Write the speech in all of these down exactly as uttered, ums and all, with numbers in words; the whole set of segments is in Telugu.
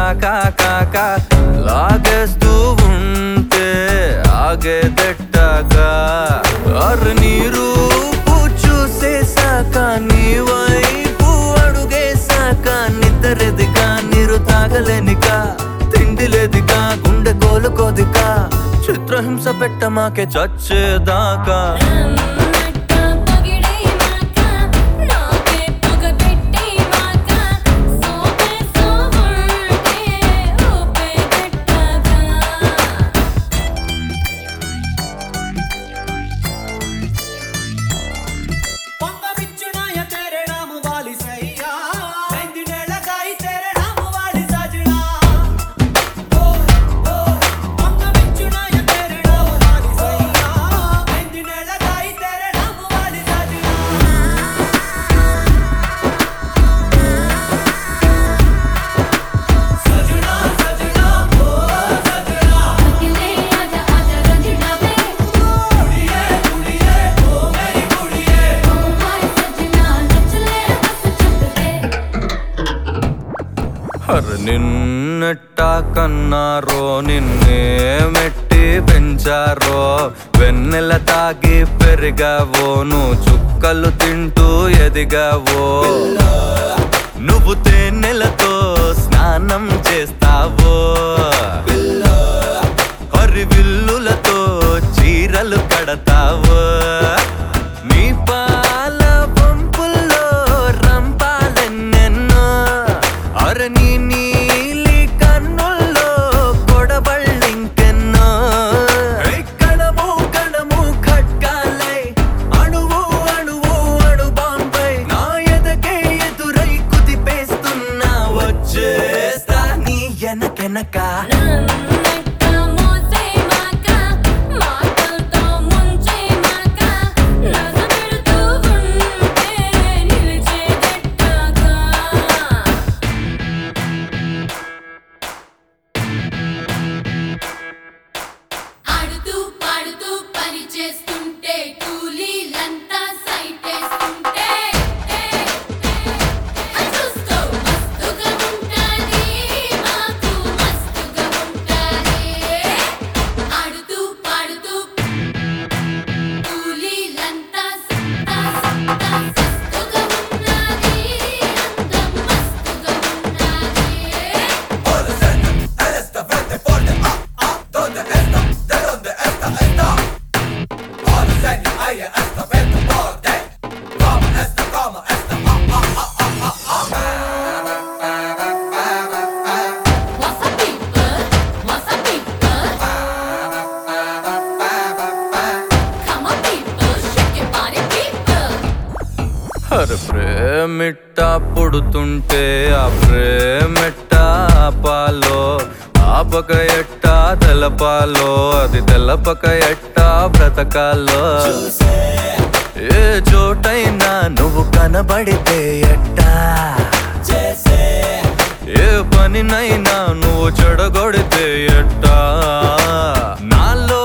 కాకా కాకా లాగేస్తూ ఉంటే ఆగేదెట్టాక అర్ నీరు చూసేసాక నీ వైపు అడుగేసాక నిద్రెదిగా నీరు తాగలేనిక తిండి లేదిగా గుండె కోలుకోదిగా చిత్రహింస పెట్టమాకే చచ్చేదాకా నిన్నెట్టా కన్నారో నిన్నే మెట్టి పెంచారో వెన్నెల తాగి పెరిగావో నువ్వు చుక్కలు తింటూ ఎదిగావో నువ్వు తేనెలతో స్నానం చేస్తావో హరివిల్లులతో చీరలు కడతావో నీ పాల పంపుల్లో రంపాలెన్నెన్నో అర నీ నీలి కన్నుల్లో కొడబళ్ళింకెన్నో కణము కణము ఖడ్గాలై అణువు అణువు అణు బాంబై నా ఎదకే ఎదురై కుదిపేస్తున్నా వచ్చేస్తా నీ ఎనకెనక అరే ప్రేమిట్టా పుడుతుంటే ఆ ప్రేమిట్టా ఆపాలో ఆపక ఎట్టా తెలపాలో అది తెలపక ఎట్టా బ్రతకాలో ఏ చోటైనా నువ్వు కనబడితే ఎట్టా ఏ పనినైనా నువ్వు చెడగొడితే ఎట్టా నాలో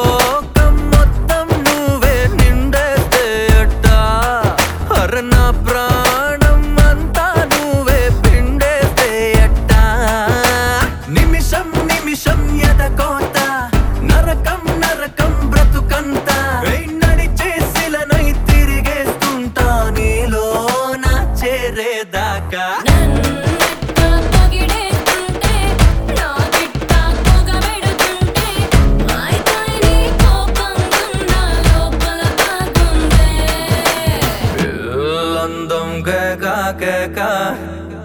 నా ప్రాణం అంతా నువ్వే పిండేస్తే ఎట్టా నిమిషం నిమిషం ఎదకోత నరకం నరకం బ్రతుకంత నడిచేసిలనై తిరిగేస్తుంటా నీలో నా చేరేదాకా Keka